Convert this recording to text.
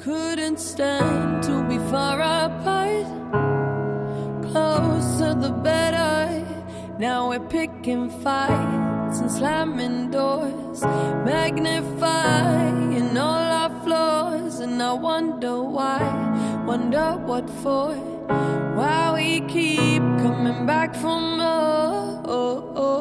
Couldn't stand to be far apart. Closer the better. Now we're picking fights and slamming doors, magnifying all our flaws. And I wonder why, wonder what for, why we keep coming back for more.